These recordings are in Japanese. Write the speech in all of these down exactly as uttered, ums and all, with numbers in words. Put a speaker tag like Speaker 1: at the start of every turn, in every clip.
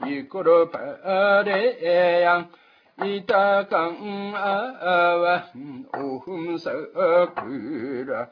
Speaker 1: 이코로 바레양 이타강 아와 오흠사그라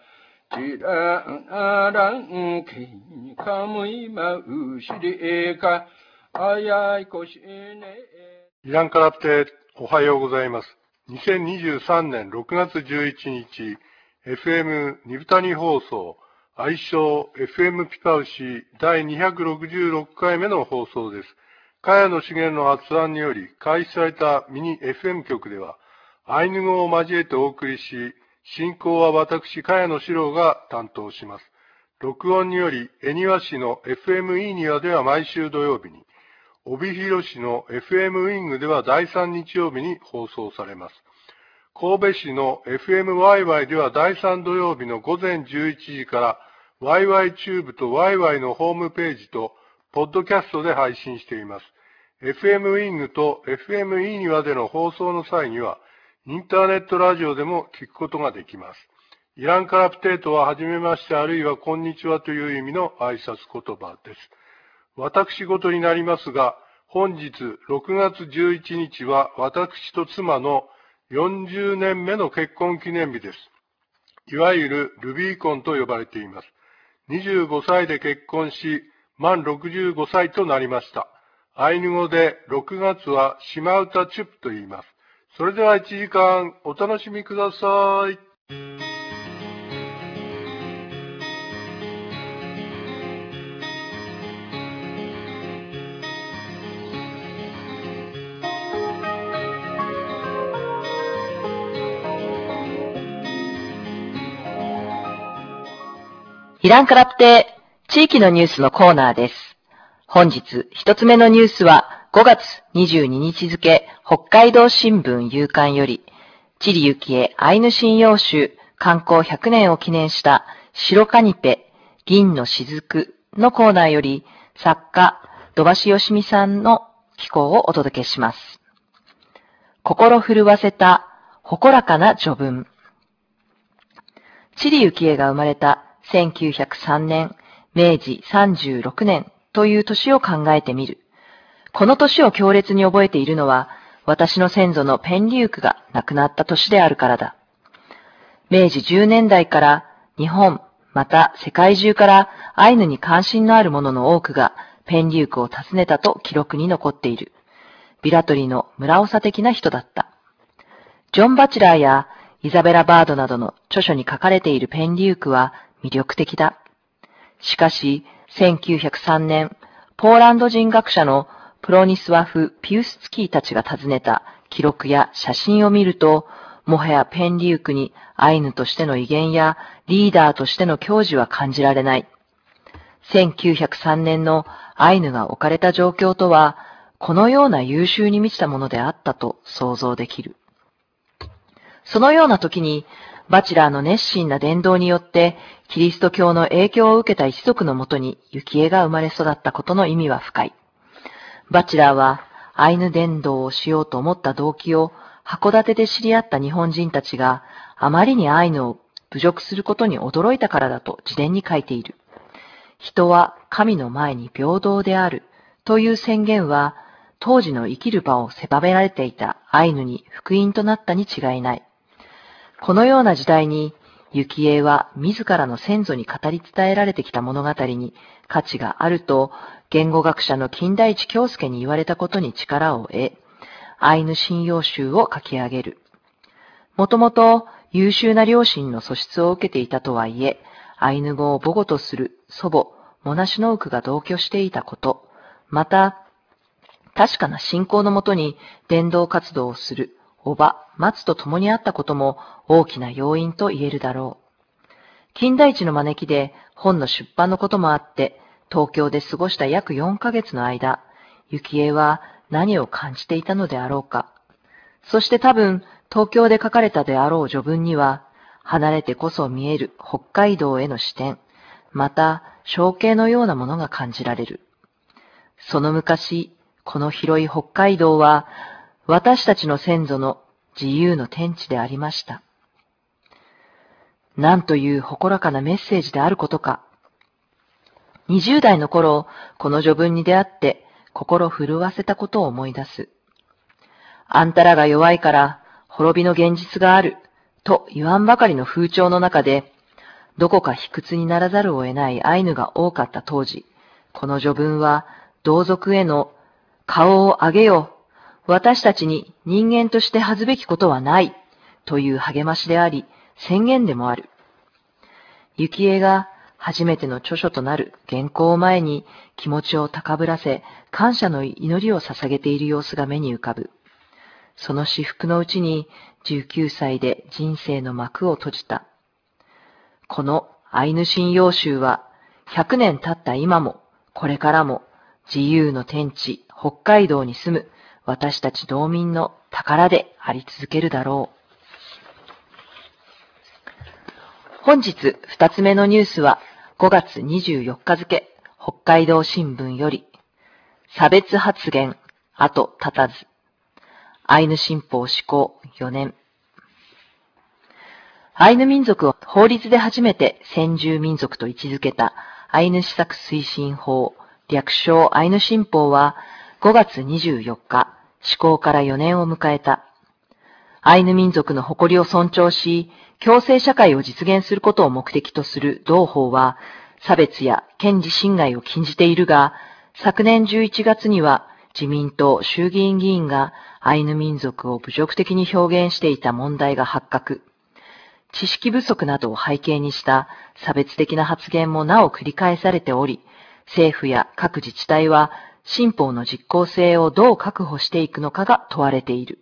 Speaker 1: 지라랑 키카무이마 우시리카 아야이코시네
Speaker 2: イランカラプテ、おはようございます。にせんにじゅうさんねんろくがつじゅういちにち、エフエム ニブタニ放送、愛称 エフエム ピパウシだいにひゃくろくじゅうろっかいめの放送です。茅野茂の発案により開始されたミニ エフエム 局では、アイヌ語を交えてお送りし、進行は私、茅野史郎が担当します。録音により、恵庭市の エフエム イーニワでは毎週土曜日に、帯広市の エフエム ウィングではだいさん日曜日に放送されます。神戸市の エフエムワイワイ ではだいさん土曜日のごぜんじゅういちじから ワイワイ チューブと ワイワイ のホームページとポッドキャストで配信しています。エフエム ウィングと エフエム イーニワでの放送の際にはインターネットラジオでも聞くことができます。イランカラプテートははじめましてあるいはこんにちはという意味の挨拶言葉です。私事になりますが、本日ろくがつじゅういちにちは私と妻のよんじゅうねんめの結婚記念日です。いわゆるルビーコンと呼ばれています。にじゅうごさいで結婚し、満ろくじゅうごさいとなりました。アイヌ語でろくがつはシマウタチュップと言います。それではいちじかんお楽しみください。
Speaker 3: イランカラプテ地域のニュースのコーナーです。本日一つ目のニュースはごがつにじゅうににち付北海道新聞夕刊よりチリユキエアイヌ神謡集刊行ひゃくねんを記念した白カニペ銀の雫のコーナーより作家土橋よしみさんの寄稿をお届けします。心震わせた誇らかな序文。チリユキエが生まれたせんきゅうひゃくさんねん、めいじさんじゅうろくねんという年を考えてみる。この年を強烈に覚えているのは、私の先祖のペンリュークが亡くなった年であるからだ。めいじじゅうねんだいから日本、また世界中からアイヌに関心のある者の多くがペンリュークを訪ねたと記録に残っている。ビラトリの村長的な人だった。ジョン・バチラーやイザベラ・バードなどの著書に書かれているペンリュークは魅力的だ。しかし、せんきゅうひゃくさんねん、ポーランド人学者のプロニスワフ・ピウスツキーたちが訪ねた記録や写真を見ると、もはやペンリュークにアイヌとしての威厳やリーダーとしての矜持は感じられない。せんきゅうひゃくさんねんのアイヌが置かれた状況とは、このような優秀に満ちたものであったと想像できる。そのような時に、バチラーの熱心な伝道によって、キリスト教の影響を受けた一族のもとにユキエが生まれ育ったことの意味は深い。バチラーはアイヌ伝道をしようと思った動機を函館で知り合った日本人たちがあまりにアイヌを侮辱することに驚いたからだと自伝に書いている。人は神の前に平等であるという宣言は当時の生きる場を狭められていたアイヌに福音となったに違いない。このような時代に、ユキエは自らの先祖に語り伝えられてきた物語に価値があると、言語学者の金田一京介に言われたことに力を得、アイヌ神謡集を書き上げる。もともと優秀な両親の素質を受けていたとはいえ、アイヌ語を母語とする祖母、モナシノウクが同居していたこと、また、確かな信仰のもとに伝道活動をする、おば、松と共にあったことも大きな要因と言えるだろう。金田一の招きで本の出版のこともあって、東京で過ごした約よんかげつの間、ユキエは何を感じていたのであろうか。そして多分、東京で書かれたであろう序文には、離れてこそ見える北海道への視点、また、象形のようなものが感じられる。その昔、この広い北海道は、私たちの先祖の自由の天地でありました。なんという誇らかなメッセージであることか。にじゅうだいの頃、この序文に出会って、 心震わせたことを思い出す。あんたらが弱いから滅びの現実があると言わんばかりの風潮の中で、どこか卑屈にならざるを得ないアイヌが多かった当時、この序文は同族への顔を上げよう、私たちに人間として恥ずべきことはないという励ましであり、宣言でもある。幸恵が初めての著書となる原稿を前に気持ちを高ぶらせ、感謝の祈りを捧げている様子が目に浮かぶ。その至福のうちにじゅうきゅうさいで人生の幕を閉じた。このアイヌ神謡集はひゃくねん経った今も、これからも自由の天地北海道に住む私たち道民の宝であり続けるだろう。本日二つ目のニュースはごがつにじゅうよっか付、北海道新聞より、差別発言、後絶たず。アイヌ新法施行よねん。アイヌ民族を法律で初めて先住民族と位置づけたアイヌ施策推進法、略称アイヌ新法はごがつにじゅうよっか、施行からよねんを迎えた。アイヌ民族の誇りを尊重し、共生社会を実現することを目的とする同法は、差別や権利侵害を禁じているが、昨年じゅういちがつには自民党衆議院議員がアイヌ民族を侮辱的に表現していた問題が発覚。知識不足などを背景にした差別的な発言もなお繰り返されており、政府や各自治体は新法の実効性をどう確保していくのかが問われている。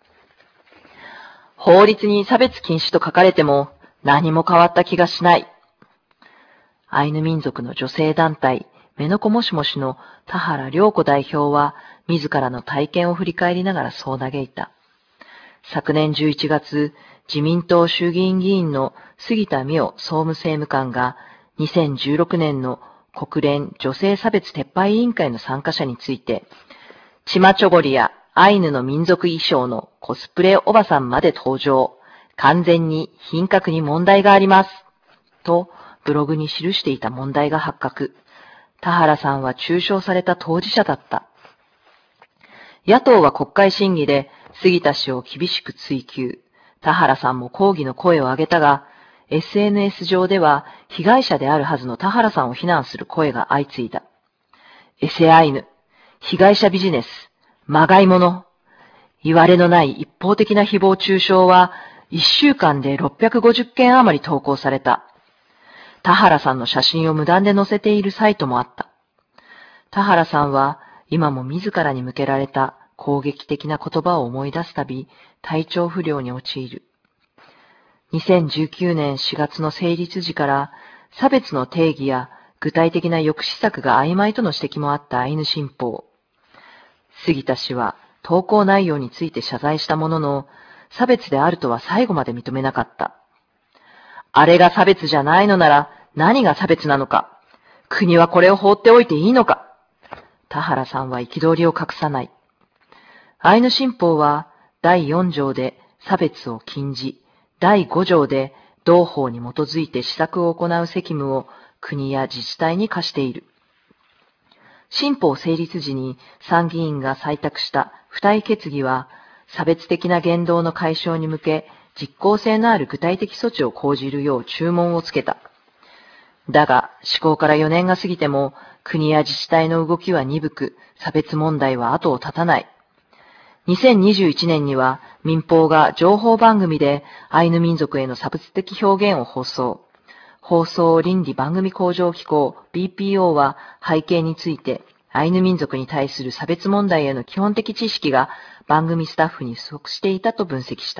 Speaker 3: 法律に差別禁止と書かれても何も変わった気がしない。アイヌ民族の女性団体、メノコモシモシの田原良子代表は自らの体験を振り返りながらそう嘆いた。昨年じゅういちがつ、自民党衆議院議員の杉田水脈総務政務官がにせんじゅうろくねんの国連女性差別撤廃委員会の参加者について、チマチョゴリやアイヌの民族衣装のコスプレおばさんまで登場。完全に品格に問題があります。とブログに記していた問題が発覚。田原さんは中傷された当事者だった。野党は国会審議で杉田氏を厳しく追及。田原さんも抗議の声を上げたが、エスエヌエス 上では被害者であるはずの田原さんを非難する声が相次いだ。エセアイヌ、被害者ビジネス、まがいもの。言われのない一方的な誹謗中傷はいっしゅうかんでろっぴゃくごじゅっけん余り投稿された。田原さんの写真を無断で載せているサイトもあった。田原さんは今も自らに向けられた攻撃的な言葉を思い出すたび体調不良に陥る。にせんじゅうきゅうねんしがつの成立時から差別の定義や具体的な抑止策が曖昧との指摘もあったアイヌ新法。杉田氏は投稿内容について謝罪したものの、差別であるとは最後まで認めなかった。あれが差別じゃないのなら何が差別なのか。国はこれを放っておいていいのか。田原さんは憤りを隠さない。アイヌ新法はだいよん条で差別を禁じ、だいご条で同法に基づいて施策を行う責務を国や自治体に課している。新法成立時に参議院が採択した付帯決議は、差別的な言動の解消に向け、実効性のある具体的措置を講じるよう注文をつけた。だが、施行からよねんが過ぎても、国や自治体の動きは鈍く、差別問題は後を絶たない。にせんにじゅういちねんには、民放が情報番組でアイヌ民族への差別的表現を放送。放送倫理番組向上機構 ビーピーオー は背景について、アイヌ民族に対する差別問題への基本的知識が番組スタッフに不足していたと分析した。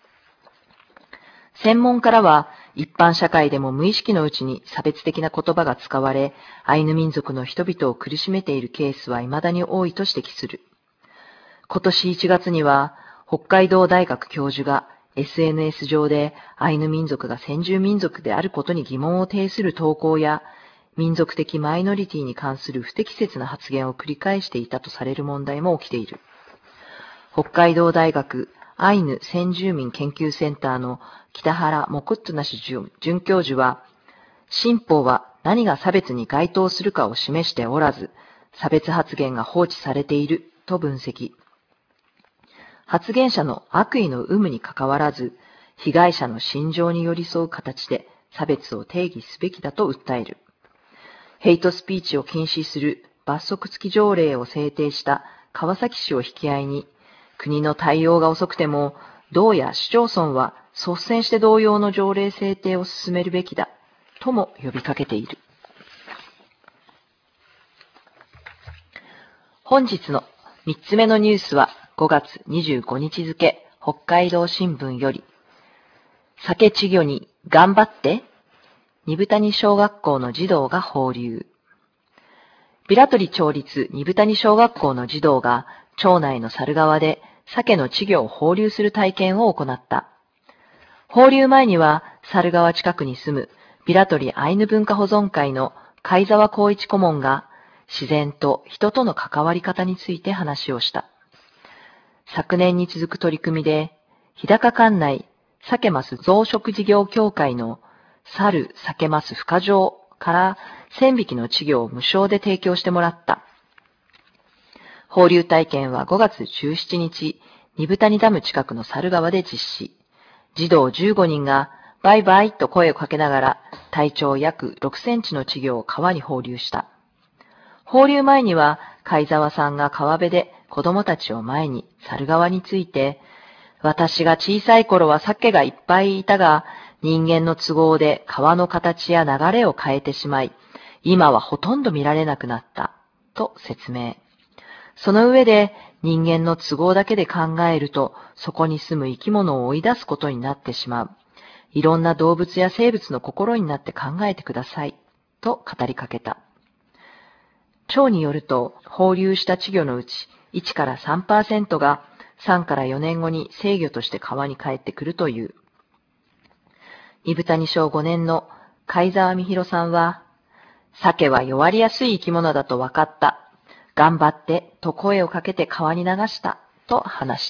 Speaker 3: 専門家らは、一般社会でも無意識のうちに差別的な言葉が使われ、アイヌ民族の人々を苦しめているケースは未だに多いと指摘する。今年いちがつには、北海道大学教授が エスエヌエス 上でアイヌ民族が先住民族であることに疑問を呈する投稿や、民族的マイノリティに関する不適切な発言を繰り返していたとされる問題も起きている。北海道大学アイヌ先住民研究センターの北原モクットナシ准教授は、新法は何が差別に該当するかを示しておらず、 差別発言が放置されていると分析。発言者の悪意の有無にかかわらず、被害者の心情に寄り添う形で差別を定義すべきだと訴える。ヘイトスピーチを禁止する罰則付き条例を制定した川崎市を引き合いに、国の対応が遅くても、道や市町村は率先して同様の条例制定を進めるべきだ、とも呼びかけている。本日のみっつめのニュースはごがつにじゅうごにち付、北海道新聞より、酒稚魚に頑張って、二部谷小学校の児童が放流。平取町立二部谷小学校の児童が町内の猿川で鮭の稚魚を放流する体験を行った。放流前には猿川近くに住む平取アイヌ文化保存会の貝沢光一顧問が自然と人との関わり方について話をした。昨年に続く取り組みで、日高管内鮭マス増殖事業協会の猿鮭マス孵化場からせんびきの稚魚を無償で提供してもらった。放流体験はごがつじゅうしちにち、二部谷ダム近くの猿川で実施。児童じゅうごにんがバイバイと声をかけながら体長約ろくセンチの稚魚を川に放流した。放流前には貝沢さんが川辺で子供たちを前に猿川について、私が小さい頃は鮭がいっぱいいたが、人間の都合で川の形や流れを変えてしまい、今はほとんど見られなくなった、と説明。その上で、人間の都合だけで考えると、そこに住む生き物を追い出すことになってしまう。いろんな動物や生物の心になって考えてください、と語りかけた。町によると、放流した稚魚のうちいちからさんパーセントがさんからよねんごに成魚として川に帰ってくるという。二部谷小ごねんの貝沢美弘さんは、鮭は弱りやすい生き物だと分かった。頑張ってと声をかけて川に流した、と話した。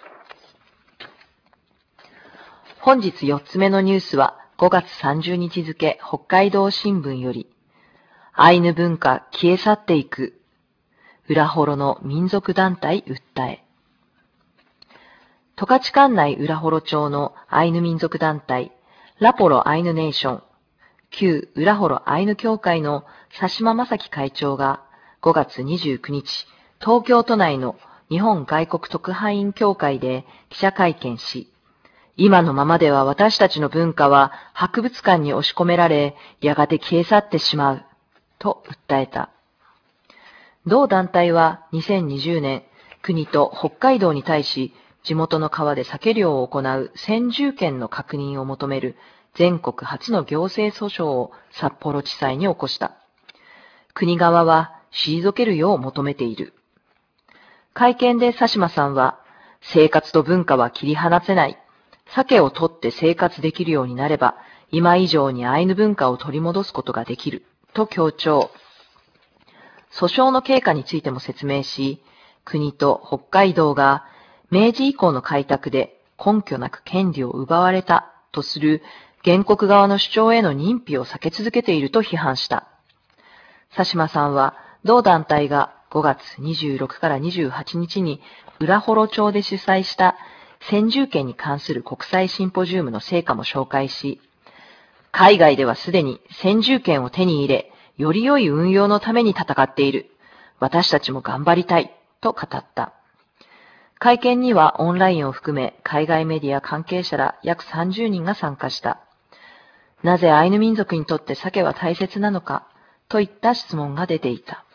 Speaker 3: 本日よっつめのニュースはごがつさんじゅうにち付、北海道新聞より、アイヌ文化消え去っていく、浦幌の民族団体訴え。十勝管内浦幌町のアイヌ民族団体、ラポロアイヌネーション、旧浦幌アイヌ協会の佐島正樹会長がごがつにじゅうくにち、東京都内の日本外国特派員協会で記者会見し、今のままでは私たちの文化は博物館に押し込められ、やがて消え去ってしまう、と訴えた。同団体はにせんにじゅうねん、国と北海道に対し、地元の川で鮭漁を行う先住権の確認を求める全国初の行政訴訟を札幌地裁に起こした。国側は退けるよう求めている。会見で佐島さんは、生活と文化は切り離せない。鮭を取って生活できるようになれば、今以上にアイヌ文化を取り戻すことができる、と強調。訴訟の経過についても説明し、国と北海道が明治以降の開拓で根拠なく権利を奪われたとする原告側の主張への認否を避け続けていると批判した。佐島さんは、同団体がごがつにじゅうろくからにじゅうはちにちに浦幌町で主催した先住権に関する国際シンポジウムの成果も紹介し、海外ではすでに先住権を手に入れ、より良い運用のために戦っている。私たちも頑張りたい、と語った。会見にはオンラインを含め海外メディア関係者ら約さんじゅうにんが参加した。なぜアイヌ民族にとって鮭は大切なのかといった質問が出ていた。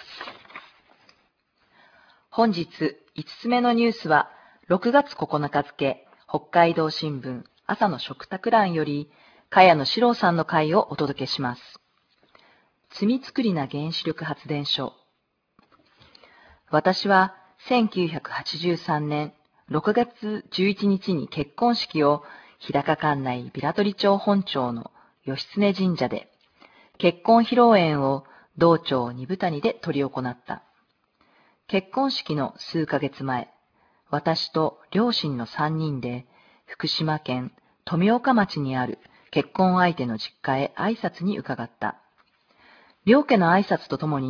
Speaker 3: 本日いつつめのニュースはろくがつここのか付、北海道新聞朝の食卓欄より茅野史郎さんの回をお届けします。罪作りな原子力発電所。私はせんきゅうひゃくはちじゅうさんねんろくがつじゅういちにちに結婚式を日高管内平取町本町の義経神社で、結婚披露宴を同町二部谷で執り行った。結婚式の数ヶ月前、私と両親のさんにんで福島県富岡町にある結婚相手の実家へ挨拶に伺った。両家の挨拶とともに、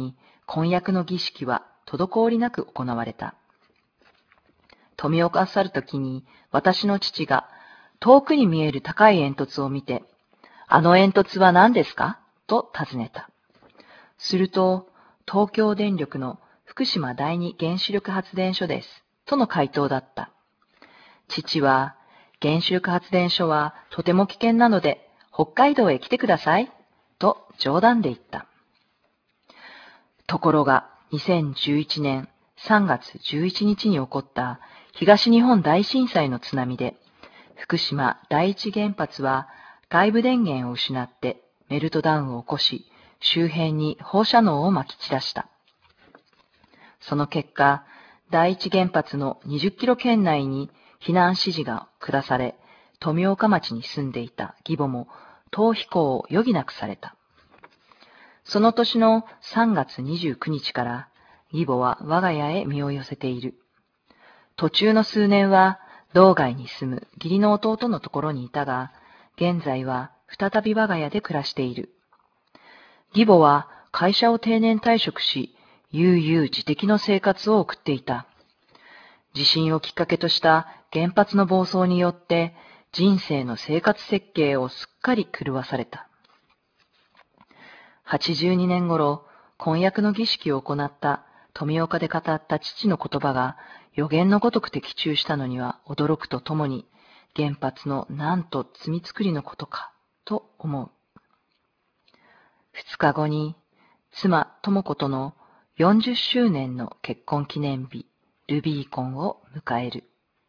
Speaker 3: 婚約の儀式は滞りなく行われた。富岡去るときに私の父が遠くに見える高い煙突を見て、あの煙突は何ですかと尋ねた。すると、東京電力の福島第二原子力発電所です、との回答だった。父は、原子力発電所はとても危険なので、北海道へ来てください、と冗談で言った。ところが、にせんじゅういちねんさんがつじゅういちにちに起こった東日本大震災の津波で、福島第一原発は外部電源を失ってメルトダウンを起こし、周辺に放射能をまき散らした。その結果、第一原発のにじゅっキロ圏内に避難指示が下され、富岡町に住んでいた義母も逃避行を余儀なくされた。その年のさんがつにじゅうくにちから義母は我が家へ身を寄せている。途中の数年は道外に住む義理の弟のところにいたが、現在は再び我が家で暮らしている。義母は会社を定年退職し、悠々自適の生活を送っていた。地震をきっかけとした原発の暴走によって人生の生活設計をすっかり狂わされた。はちじゅうにねん頃、婚約の儀式を行った富岡で語った父の言葉が予言のごとく的中したのには驚くとともに、原発のなんと罪作りのことかと思う。二日後に妻智子とのよんじゅっしゅうねんの結婚記念日ルビーコンを迎える。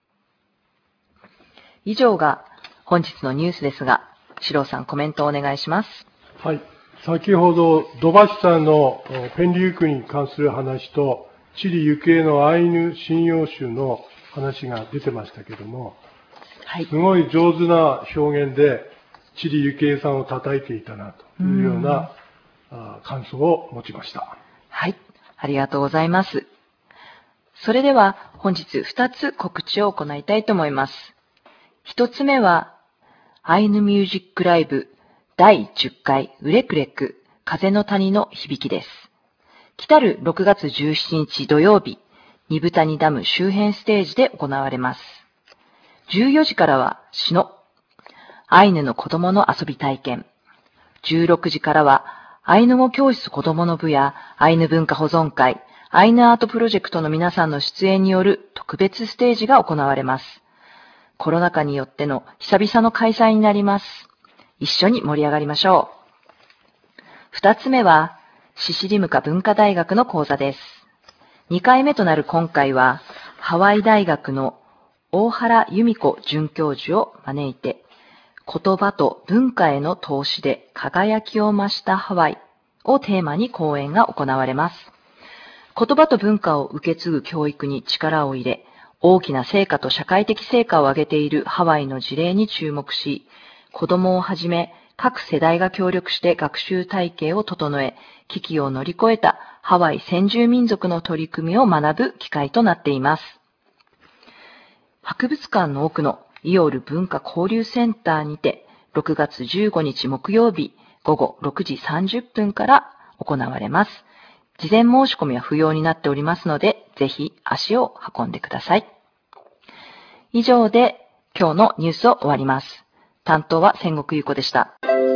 Speaker 3: 以上が本日のニュースですが、四郎さんコメントをお願いします。
Speaker 2: はい。先ほど土橋さんのペンリウクに関する話とチリユケのアイヌ神謡集の話が出てましたけども、はい、すごい上手な表現でチリユケさんを叩いていたなというような感想を持ちました。
Speaker 3: はい、ありがとうございます。それでは本日ふたつ告知を行いたいと思います。ひとつめはアイヌミュージックライブだいじゅっかいウレクレク風の谷の響きです。来たるろくがつじゅうしちにち土曜日、二部谷ダム周辺ステージで行われます。じゅうよじからは詩のアイヌの子供の遊び体験。じゅうろくじからはアイヌ語教室子供の部やアイヌ文化保存会、アイヌアートプロジェクトの皆さんの出演による特別ステージが行われます。コロナ禍によっての久々の開催になります。一緒に盛り上がりましょう。二つ目は、シシリムカ文化大学の講座です。二回目となる今回は、ハワイ大学の大原由美子准教授を招いて、言葉と文化への投資で輝きを増したハワイをテーマに講演が行われます。言葉と文化を受け継ぐ教育に力を入れ、大きな成果と社会的成果を上げているハワイの事例に注目し、子供をはじめ各世代が協力して学習体系を整え、危機を乗り越えたハワイ先住民族の取り組みを学ぶ機会となっています。博物館の奥のイオール文化交流センターにて、ろくがつじゅうごにち木曜日ごごろくじさんじゅっぷんから行われます。事前申し込みは不要になっておりますので、ぜひ足を運んでください。以上で今日のニュースを終わります。担当は千石優子でした。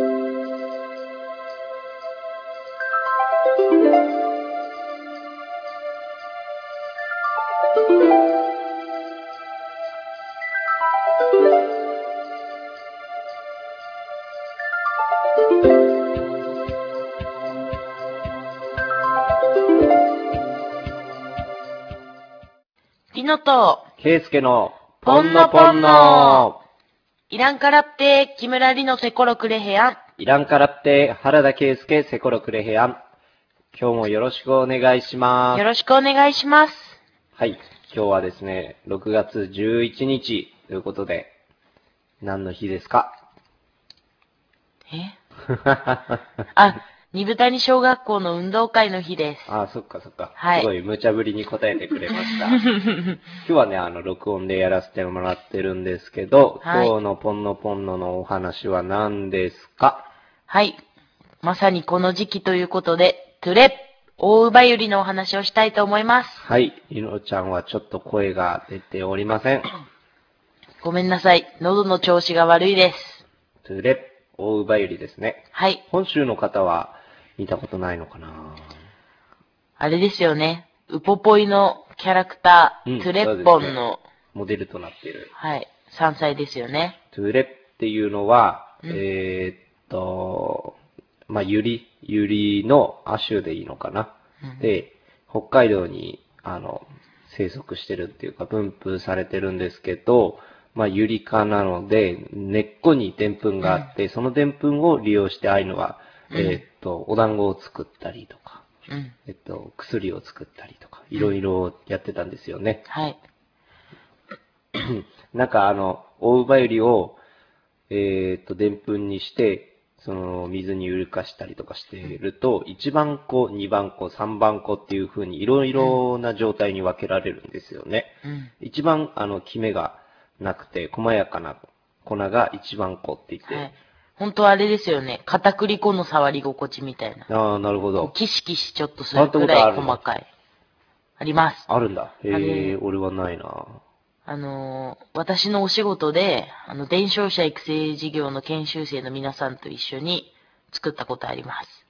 Speaker 4: リノと
Speaker 5: ケイスケのポンノポンノ
Speaker 4: イランカラッテ木村リノセコロクレヘアン
Speaker 5: イランカラッテ原田ケイスケセコロクレヘアン。今日もよろしくお願いします。
Speaker 4: よろしくお願いします。
Speaker 5: はい、今日はですね、ろくがつじゅういちにちということで、何の日ですか？
Speaker 4: えあ、二部谷小学校の運動会の日です。
Speaker 5: あ、そっかそっか。
Speaker 4: はい。
Speaker 5: すごい無茶ぶりに答えてくれました。今日はね、あの、録音でやらせてもらってるんですけど、はい、今日のポンノポンノのお話は何ですか？
Speaker 4: はい。まさにこの時期ということで、トゥレッ大奪ゆりのお話をしたいと思います。
Speaker 5: はい。りのちゃんはちょっと声が出ておりません。
Speaker 4: ごめんなさい。喉の調子が悪いです。
Speaker 5: トゥレ、大奪ゆりですね。
Speaker 4: はい。
Speaker 5: 本州の方は見たことないのかな？
Speaker 4: あれですよね。ウポポイのキャラクター、
Speaker 5: うん
Speaker 4: トゥレッポンの、
Speaker 5: ね、モデルとなっている。
Speaker 4: はい。さんさいですよね。
Speaker 5: トゥレっていうのは、
Speaker 4: うん、
Speaker 5: えー、っと、まあ、ユリ、ユリの亜種でいいのかな。うん、で、北海道に、あの、生息してるっていうか分布されてるんですけど、まあ、ユリ科なので、根っこにデンプンがあって、うん、そのデンプンを利用してアイヌは、うん、えー、っと、お団子を作ったりとか、うん、えっと、薬を作ったりとか、いろいろやってたんですよね。
Speaker 4: うん、はい。
Speaker 5: なんかあの、大奪ゆりを、えー、っと、デンプンにして、その、水に揺かしたりとかしていると、いちばんこ、にばんこ、さんばんこっていう風にいろいろな状態に分けられるんですよね。うん、一番、あの、キメがなくて、細やかな粉がいちばんこって言って、はい、
Speaker 4: 本当はあれですよね。片栗粉の触り心地みたいな。
Speaker 5: ああ、なるほど。
Speaker 4: キシキシちょっとするくらい細かい。あります。
Speaker 5: あるんだ。へえ、俺はないな。
Speaker 4: あのー、私のお仕事で、あの、伝承者育成事業の研修生の皆さんと一緒に作ったことあります。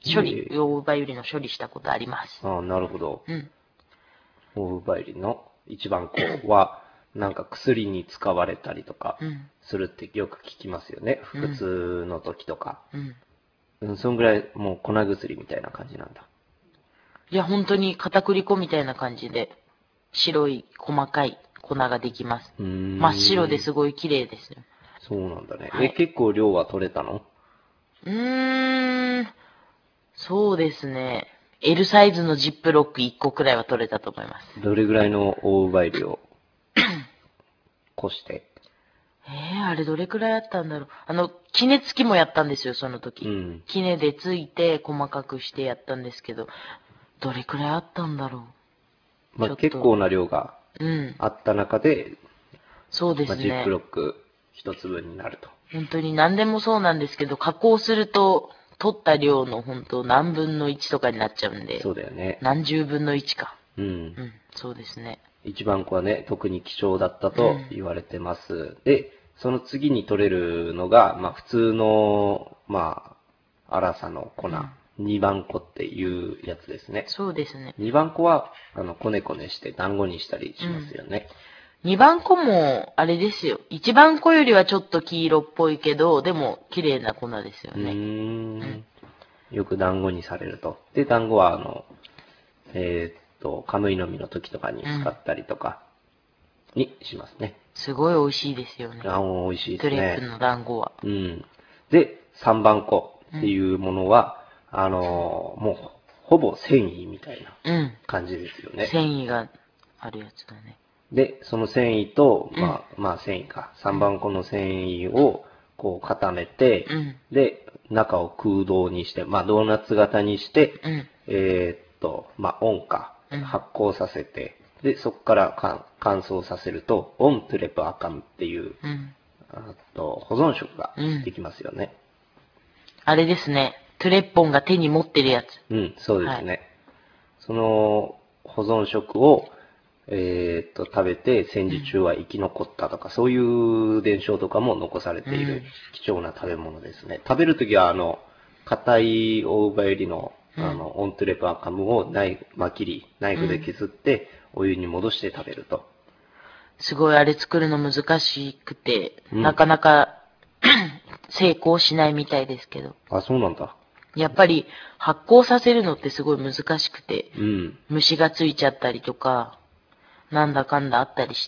Speaker 4: 処理、大奪ゆりの処理したことあります。
Speaker 5: ああ、なるほど。
Speaker 4: うん。
Speaker 5: 大奪ゆりの一番こは、なんか薬に使われたりとかするってよく聞きますよね。うん、腹痛の時とか。うん。うん、そんぐらいもう粉薬みたいな感じなんだ。
Speaker 4: いや、本当に片栗粉みたいな感じで、白い細かい粉ができます。真っ白ですごい綺麗ですよ。
Speaker 5: そうなんだね。はい、え、結構量は取れたの？
Speaker 4: うーん、そうですね。L サイズのジップロックいっこくらいは取れたと思います。
Speaker 5: どれぐらいの大奪ゆりをこして？
Speaker 4: えー、あれどれくらいあったんだろう。あの、キネ付きもやったんですよ、その時。うん、キネでついて細かくしてやったんですけど、どれくらいあったんだろ
Speaker 5: う。まあ、結構な量があった中で、うん、
Speaker 4: そうですね。
Speaker 5: まあ、ジップロック一粒になると。
Speaker 4: 本当に何でもそうなんですけど、加工すると、取った量の本当何分のいちとかになっちゃうんで。
Speaker 5: そうだよね。
Speaker 4: 何十分のいちか。
Speaker 5: うん。うん、
Speaker 4: そうですね。
Speaker 5: 一番粉はね、特に希少だったと言われてます。うん、で、その次に取れるのが、まあ普通の、まあ、粗さの粉。うん、にばんこっていうやつですね。
Speaker 4: そうですね。
Speaker 5: にばんこは、あの、こねこねして団子にしたりしますよね。
Speaker 4: うん、にばんこも、あれですよ。いちばんこよりはちょっと黄色っぽいけど、でも綺麗な粉ですよね。うーん、
Speaker 5: うん、よく団子にされると。で、団子は、あの、えー、っと、カムイの実の時とかに使ったりとか、にしますね。
Speaker 4: うん、すごい美味しいですよね。
Speaker 5: あ、美味しいですね。
Speaker 4: トレップの団子は。
Speaker 5: うん。で、さんばんこっていうものは、うん、あの、もう、ほぼ繊維みたいな感じですよね。
Speaker 4: うん、繊維があるやつだね。
Speaker 5: で、その繊維と、まあ、うん、まあ繊維か。さんばんこの繊維を、こう固めて、うん、で、中を空洞にして、まあドーナツ型にして、うん、えー、っと、まあ温化、発酵させて、で、そこから乾燥させると、オントゥレプアカムっていう、うん、あと保存食ができますよね、
Speaker 4: うん。あれですね。トゥレッポンが手に持ってるやつ。
Speaker 5: うん、そうですね。はい、その保存食を、えー、っと、食べて戦時中は生き残ったとか、うん、そういう伝承とかも残されている貴重な食べ物ですね。うん、食べるときは、あの、硬い大葉よりの、あの、うん、オントゥレプアカムをナイフ、まきり、ナイフで削って、お湯に戻して食べると。
Speaker 4: すごいあれ作るの難しくて、うん、なかなか成功しないみたいですけど。
Speaker 5: あ、そうなんだ。
Speaker 4: やっぱり発酵させるのってすごい難しくて、
Speaker 5: うん、
Speaker 4: 虫がついちゃったりとか、なんだかんだあったりして、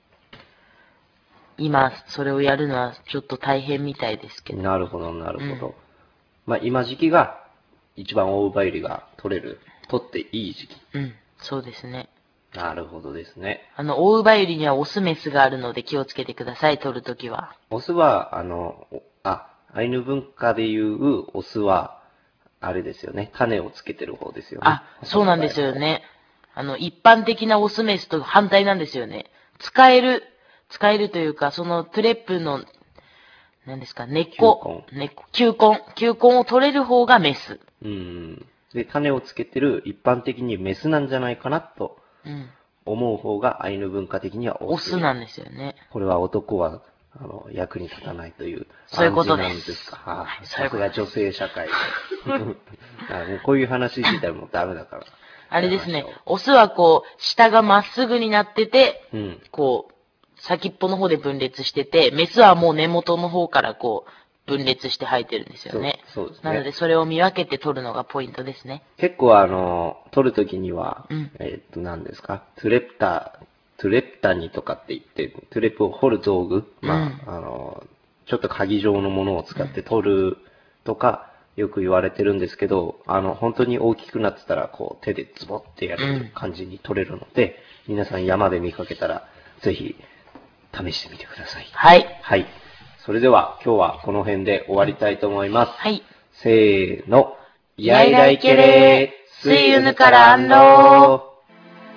Speaker 4: 今それをやるのはちょっと大変みたいですけど。
Speaker 5: なるほど、なるほど。うん、まあ今時期が一番大葉よりが取れる、取っていい時期。
Speaker 4: うん、そうですね。
Speaker 5: なるほどですね。
Speaker 4: あの、大葉よりにはオスメスがあるので気をつけてください、取るときは。
Speaker 5: オスは、あの、あ、アイヌ文化でいうオスは、あれですよね。種をつけてる方ですよね。
Speaker 4: あ、そうなんですよね。あの、一般的なオスメスと反対なんですよね。使える、使えるというか、そのトゥレップの、何ですか、根っこ、根っこ、球根、球根を取れる方がメス。
Speaker 5: うん。 で、種をつけてる一般的にメスなんじゃないかなと
Speaker 4: うん。
Speaker 5: 思う方がアイヌ文化的にはオス。
Speaker 4: オスなんですよね。
Speaker 5: これは男は、あの、役に立たないという
Speaker 4: そういうことです
Speaker 5: 暗示なんですか。はあ、
Speaker 4: そういうことです
Speaker 5: さすが女性社会。あもうこういう話自体もダメだから。
Speaker 4: あれですね。オスはこう、下がまっすぐになってて、
Speaker 5: うん。
Speaker 4: こう、先っぽの方で分裂してて、メスはもう根元の方からこう、分裂して生えてるんですよね。
Speaker 5: そう、そうですね。
Speaker 4: なので、それを見分けて取るのがポイントですね。
Speaker 5: 結構あの、取るときには、
Speaker 4: うん
Speaker 5: えーっと、何ですか、トゥレプタ、トゥレプタニとかって言って、トゥレプを掘る道具、まあ、あの、ちょっと鍵状のものを使って取るとか、よく言われてるんですけど、あの、本当に大きくなってたら、こう、手でズボってやる感じに取れるので、皆さん山で見かけたら、ぜひ、試してみてください。
Speaker 4: はい。
Speaker 5: はい。それでは、今日はこの辺で終わりたいと思います。
Speaker 4: はい。
Speaker 5: せーの。
Speaker 4: やいらいけれー。すいゆぬからあんろー。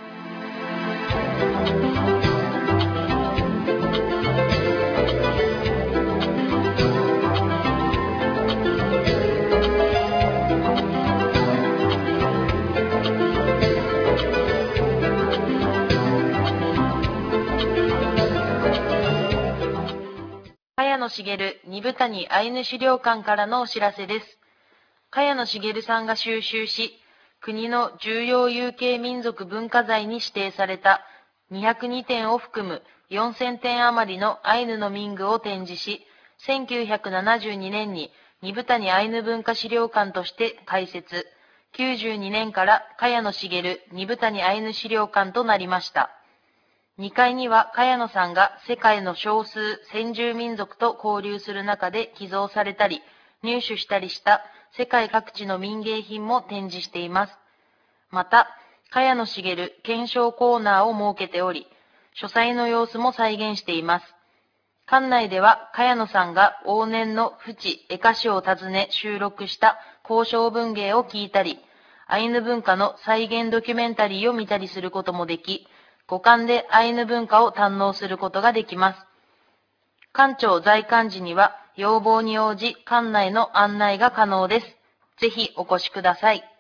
Speaker 4: 茅野茂二部谷アイヌ資料館からのお知らせです。茅野茂さんが収集し、国の重要有形民族文化財に指定されたにひゃくにてんを含むよんせんてん余りのアイヌの民具を展示し、せんきゅうひゃくななじゅうにねんに二部谷アイヌ文化資料館として開設、きゅうじゅうにねんから茅野茂二部谷アイヌ資料館となりました。にかいには茅野さんが世界の少数先住民族と交流する中で寄贈されたり、入手したりした世界各地の民芸品も展示しています。また、茅野茂検証コーナーを設けており、書斎の様子も再現しています。館内では、茅野さんが往年の府地、江歌市を訪ね収録した交渉文芸を聞いたり、アイヌ文化の再現ドキュメンタリーを見たりすることもでき、五感でアイヌ文化を堪能することができます。館長在館時には、要望に応じ館内の案内が可能です。ぜひお越しください。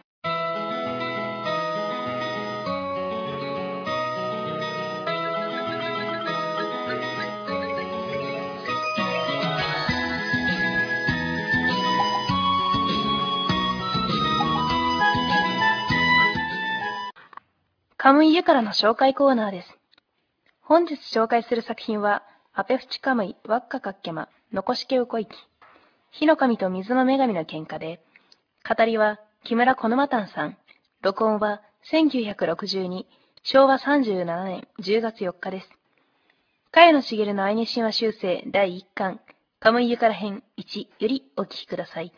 Speaker 6: カムイユからの紹介コーナーです。本日紹介する作品は、アペフチカムイワッカカッキャマノコシケウコイキ、火の神と水の女神の喧嘩で、語りは木村コノマタンさん、録音はせんきゅうひゃくろくじゅうに、しょうわさんじゅうななねんじゅうがつよっかです。茅野茂のアイヌ神話修正だいいっかん、カムイユから編いちよりお聞きください。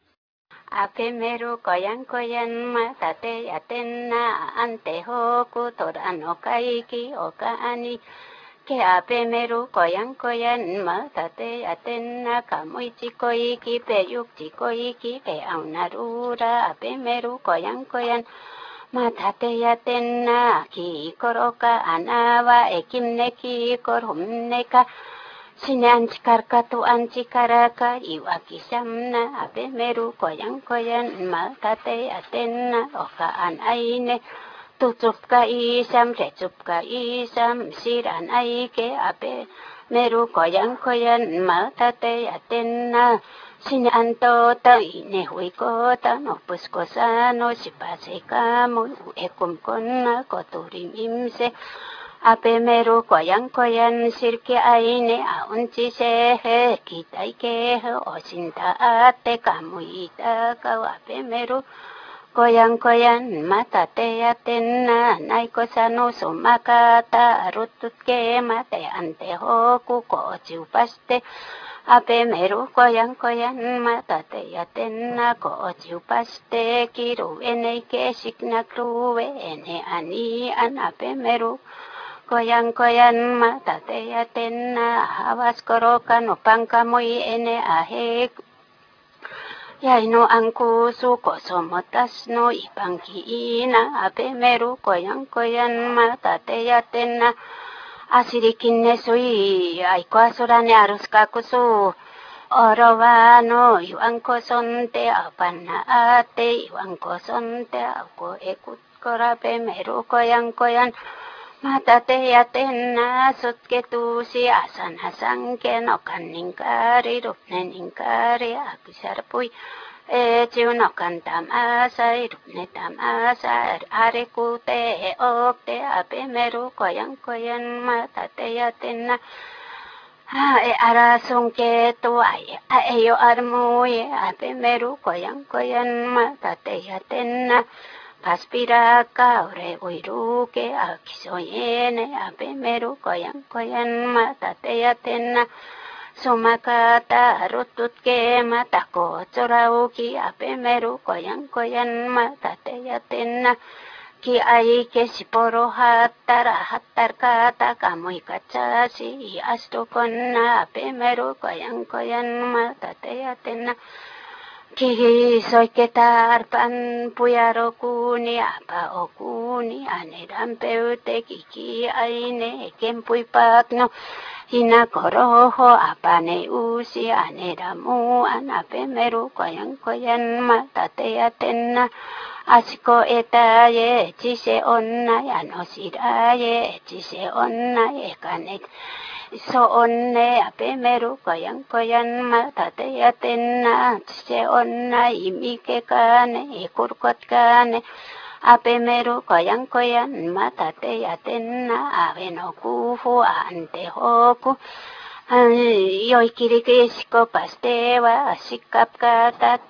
Speaker 7: Ape meru koyan koyan mata te yatenna ante hoku torano kaiki okaani ke ape meru koyan koyan mata te yatenna kamuichi koiki pe yukchi koiki pe aunarura ape meru koyan koyan mata te yatenna ki koroka anawa ekimne ki korhumne ka Sinanchikar katu anchikaraka iwakisamna ape meru koyan koyan matate atenna okaan aine tutupka isam recupka isam siran aike ape meru koyan koyan matate atenna sinanto ta ine huikota no puskosano sipasekamu ekumkonna koturim imse Ape meru koyan koyan sirke aine aunchi sehe kitai kehe osinta ate kamuita kau ape meru koyan koyan mata te atenna naiko sano sumakata arutut ke mate ante hoku kochi upaste ape meru koyan koyan mata te atenna kochi upaste kiru ene ke sikna kruwe ene ani an ape meru Koyan koyan mata te atenna hawas korokan upang kamoy ene ahek Yaino angku suko somotas no ipangkiina ape meru koyan koyan mata te atenna asirikin ne sui aiko asurane arus kakusu Orovano iwan ko sonte apan na ate iwan ko sonte ako ekut korape meru koyan koyan matate yaten na sutke tu si asan hasan ke no kaningkari rupne ningkari akisarpui e chiuno kantam asa rupne tam asa are kute okte ape meru koyan koyan matate yaten na e arasong ke tu ay ayo armuye ape meru koyan koyan matate yaten na paspira ka ore uiruke akisoyene ape meru koyan koyan matate yaten na sumakata rutut ke matako chorauki ape meru koyan koyan matate yaten na ki ay ke siporo hattar hattar kata kamuy kachasi asto konna ape meru koyan koyan matate yaten na ki soy ketar pan puyaro kuni apa okuni ane rampeute kiki aine kempuy pakno hina koroho apane usi ane ramu anape meru koyan koyan matate yaten na asiko etaye chise onna yano siraye chise onna ekanet so onne ape meru koyan koyan matate yaten na chise onna imike kane ikurkot kane ape meru koyan koyan matate yaten na aveno kufu ante hoku yoy kirikisiko pastewa sikap kata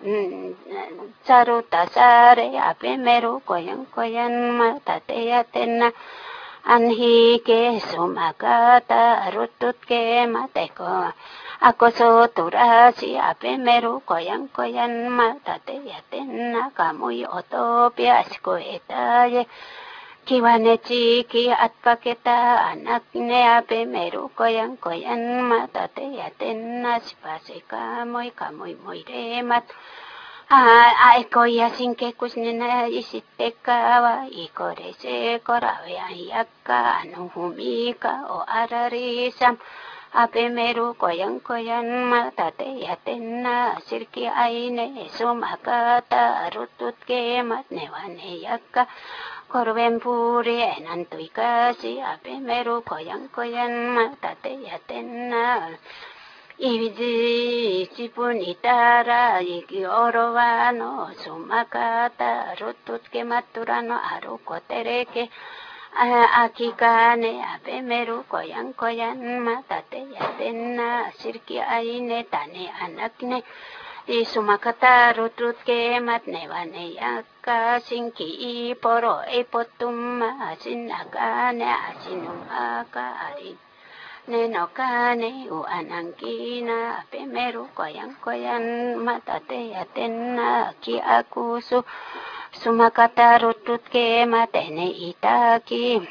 Speaker 7: charuta sare ape meru koyan koyan matate yaten na anhi ke sumakata rutut ke mateko ako soturasi ape meru koyan koyan matate yaten na kamuy otopi asiko etaye kiwane chiki at paketa anak ne ape meru koyan koyan matate yaten na sipase kamoy kamoy moy remat ay koya sinke kusnena isitte kawa ikore se korawe ayakka anu humika o ararisam ape meru koyan koyan matate yaten na sirki aine sumakata rutut ke matnewane yakka korben puri enantui kasi ape meru koyan koyan matate yaten na Ibi cipunitara iki orovano sumakata rutut ke maturano aruko tereke akikane ape meru koyan koyan matate yaten na sirki aine tane anakne sumakata rutut ke matnewane yakka sinki iporo ipotum asinakane asinum aka arin neno kane u anangkina ape meru koyan koyan matate yaten na ki akusu sumakata rutut ke matene itaki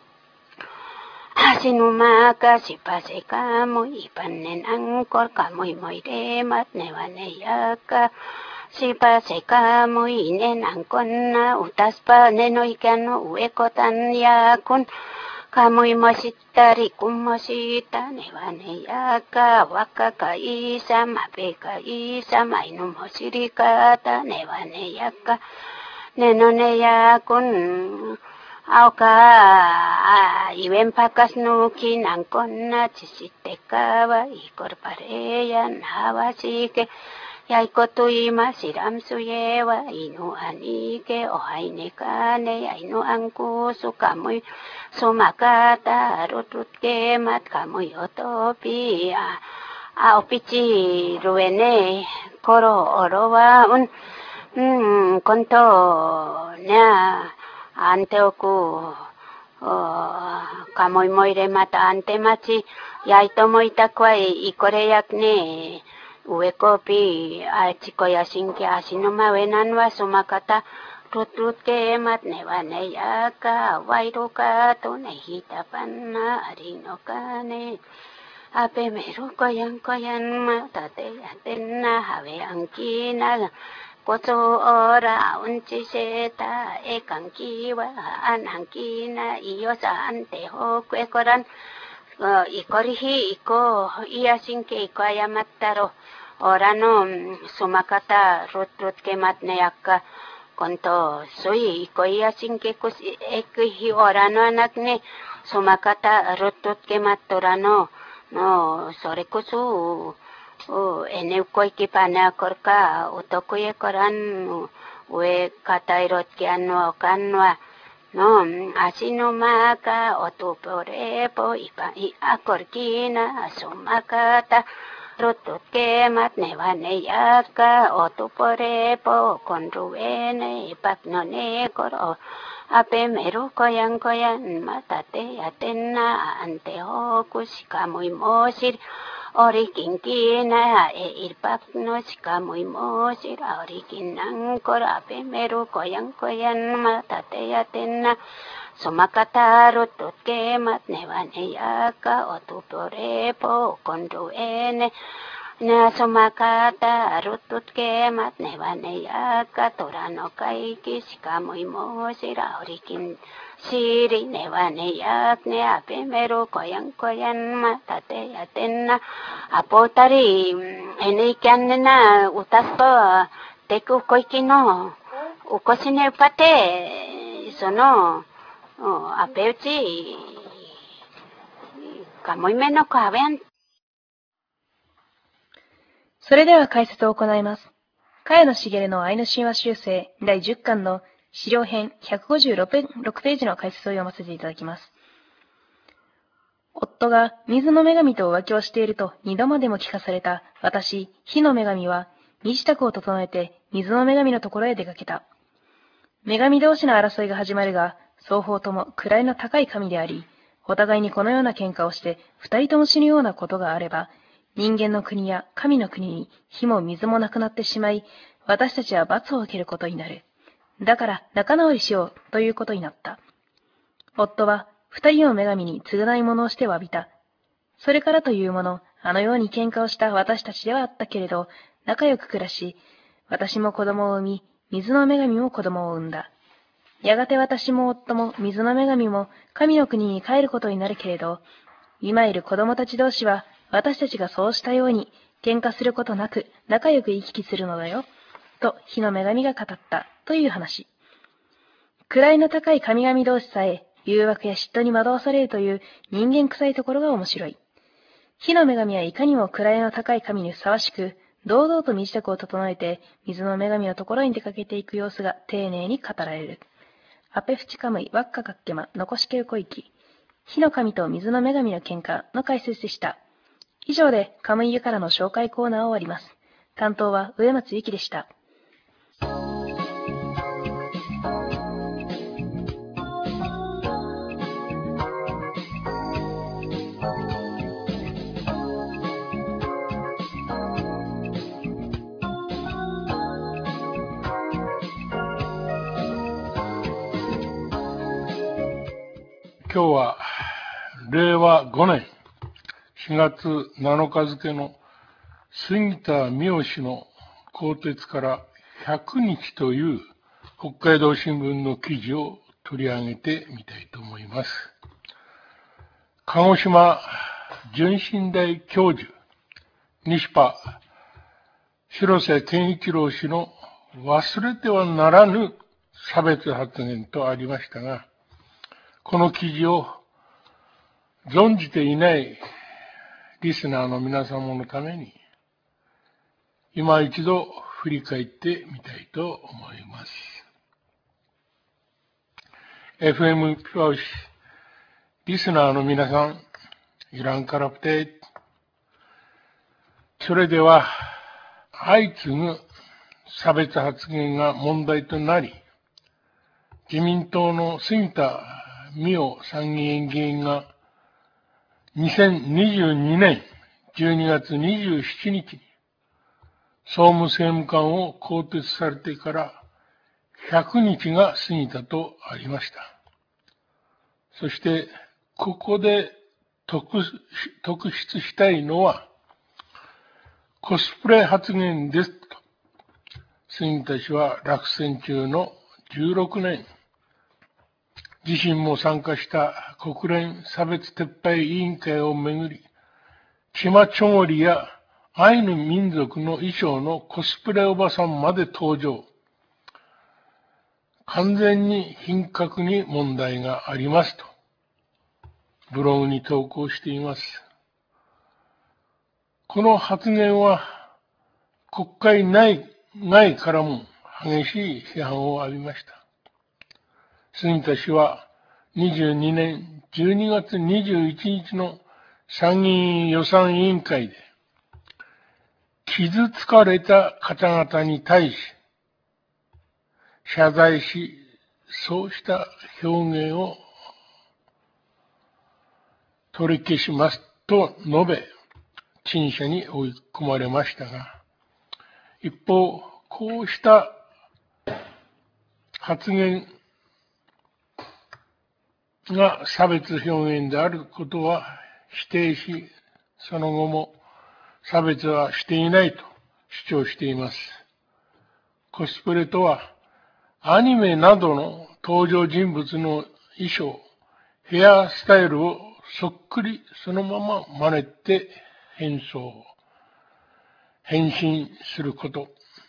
Speaker 7: asinumaka sipase kamu ipanen angkor kamu moire matnewane yaka sipase kamu inen angkonna utaspa neno ikano uekotan yakun kamuy masitari kumasita newane yaka waka kaisa mape kaisa mainum hosirikata newane yaka nenone yakun auka iwen pakas nuki nangkonna chisite kawa ikor pareya nawasike yaiko tuima siram suyewa inu anike ohaine kane ainu angku sukamuy sumakata rutut kemat kamuy otopi a opichi ruene koro orowa un hmm konto na anteoku kamuy moire mata ante machi yaito moitakwa ikore yakne uwe kopi achikoya sinke asinoma wenanwa sumakata rut-rut ke mat newane yaka wairuka to nehita panna arino kane ape meru koyan koyan matate atenna have angkina koso ora unchi seta ekankiwa anankina iyo sa ante ho kwekoran ikorihi iko iya sinke iko ayamattaro orano sumakata rut-rut kemat neyaka konto sui ikoya singke kus eki orano anak ne sumakata rut-rut kemat torano no sore kusu o ene koi kipana korka utokuye koran we katairot ke anwa kanwa no asino maka otuporepo ipa i akorkina sumakata rutut kemat newane yaka otuporepo konruene ipak none koro ape meru koyan koyan matate yatena ante hokus kamuy mosir Orikinkina e irpak no sikamoy mosir orikinang kor ape meru koyan koyan matate yatena sumakata rutut kemat newane yaka otuporepo konruene na sumakata rutut kemat newane yaka torano kaiki sikamoy mosir orikin siri newane yak ne ape meru koyan koyan matate yatena apotari ene kanna utaspo teku koikino ukosine pate sono apeuchi kamoy meno kaben。
Speaker 6: それでは解説を行います。茅野茂のアイヌ神話集成だいじゅっかんの資料編ひゃくごじゅうろくページの解説を読ませていただきます。夫が水の女神と浮気をしていると二度までも聞かされた私、火の女神は身支度を整えて水の女神のところへ出かけた。女神同士の争いが始まるが、双方とも位の高い神であり、お互いにこのような喧嘩をして二人とも死ぬようなことがあれば、人間の国や神の国に火も水もなくなってしまい、私たちは罰を受けることになる。だから仲直りしようということになった。夫は二人の女神に償い物をして詫びた。それからというもの、あのように喧嘩をした私たちではあったけれど、仲良く暮らし、私も子供を産み、水の女神も子供を産んだ。やがて私も夫も水の女神も神の国に帰ることになるけれど、今いる子供たち同士は私たちがそうしたように喧嘩することなく仲良く行き来するのだよ、と火の女神が語ったという話。位の高い神々同士さえ誘惑や嫉妬に惑わされるという人間臭いところが面白い。火の女神はいかにも位の高い神にふさわしく、堂々と身支度を整えて水の女神のところに出かけていく様子が丁寧に語られる。アペフチカムイワッカカッケマノコシケウコイキ、火の神と水の女神の喧嘩の解説でした。以上でカムイユからの紹介コーナーを終わります。担当は上松ゆきでした。
Speaker 2: 今日はれいわごねんしがつなのか付の杉田水脈の更迭からひゃくにちという北海道新聞の記事を取り上げてみたいと思います。鹿児島純真大教授、西パ広瀬健一郎氏の忘れてはならぬ差別発言とありましたが、この記事を存じていないリスナーの皆様のために、今一度振り返ってみたいと思います。エフエム ピパウシ、リスナーの皆さん、イランからプテそれでは、相次ぐ差別発言が問題となり、自民党の杉田水脈参議院議員がにせんにじゅうにねんじゅうにがつにじゅうしちにちに総務政務官を更迭されてからひゃくにちが過ぎたとありました。そして、ここで特特筆したいのは、コスプレ発言ですと、杉田氏は落選中のじゅうろくねん、自身も参加した国連差別撤廃委員会をめぐり、チマチョゴリや
Speaker 8: アイヌ民族の衣装のコスプレおばさんまで登場。完全に品格に問題がありますと、ブログに投稿しています。この発言は、国会内外からも激しい批判を浴びました。杉田氏は、にじゅうにねんじゅうにがつにじゅういちにちの参議院予算委員会で、傷つかれた方々に対し、謝罪し、そうした表現を取り消しますと述べ、陳謝に追い込まれましたが、一方、こうした発言が差別表現であることは否定し、その後も差別はしていないと主張しています。コスプレとは、アニメなどの登場人物の衣装、ヘアスタイルをそっくりそのまま真似て変装、変身すること。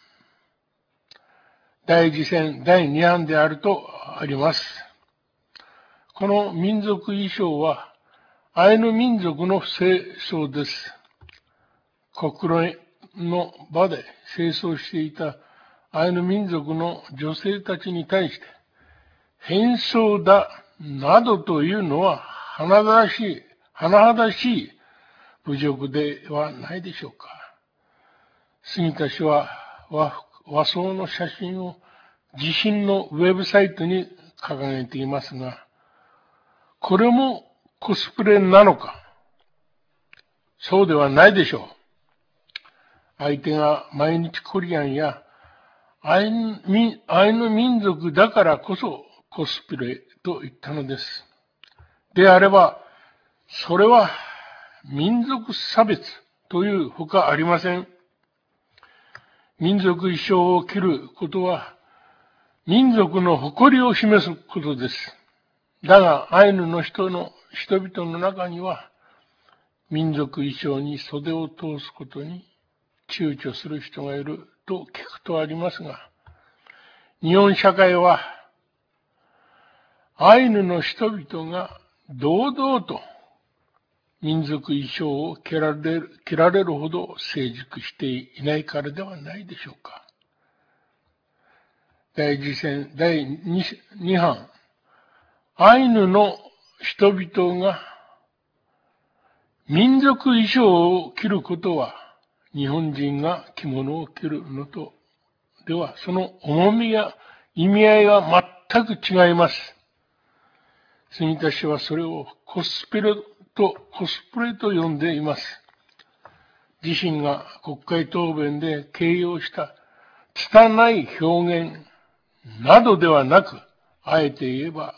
Speaker 8: 第一線だいに案であるとあります。この民族衣装は、アイヌ民族の正装です。国連の場で清掃していたアイヌ民族の女性たちに対して、変装だなどというのは、甚だしい、甚だしい侮辱ではないでしょうか。杉田氏は和、和装の写真を自身のウェブサイトに掲げていますが、これもコスプレなのか、そうではないでしょう。相手が毎日コリアンやアイヌ民、アイヌ民族だからこそコスプレと言ったのです。であれば、それは民族差別というほかありません。民族衣装を着ることは民族の誇りを示すことです。だが、アイヌの人の、人々の中には、民族衣装に袖を通すことに躊躇する人がいると聞くとありますが、日本社会は、アイヌの人々が堂々と民族衣装を着られる、着られるほど成熟していないからではないでしょうか。第一線だいに版、アイヌの人々が民族衣装を着ることは、日本人が着物を着るのとでは、その重みや意味合いは全く違います。杉田氏はそれをコスプレと、コスプレと呼んでいます。自身が国会答弁で形容した拙い表現などではなく、あえて言えば、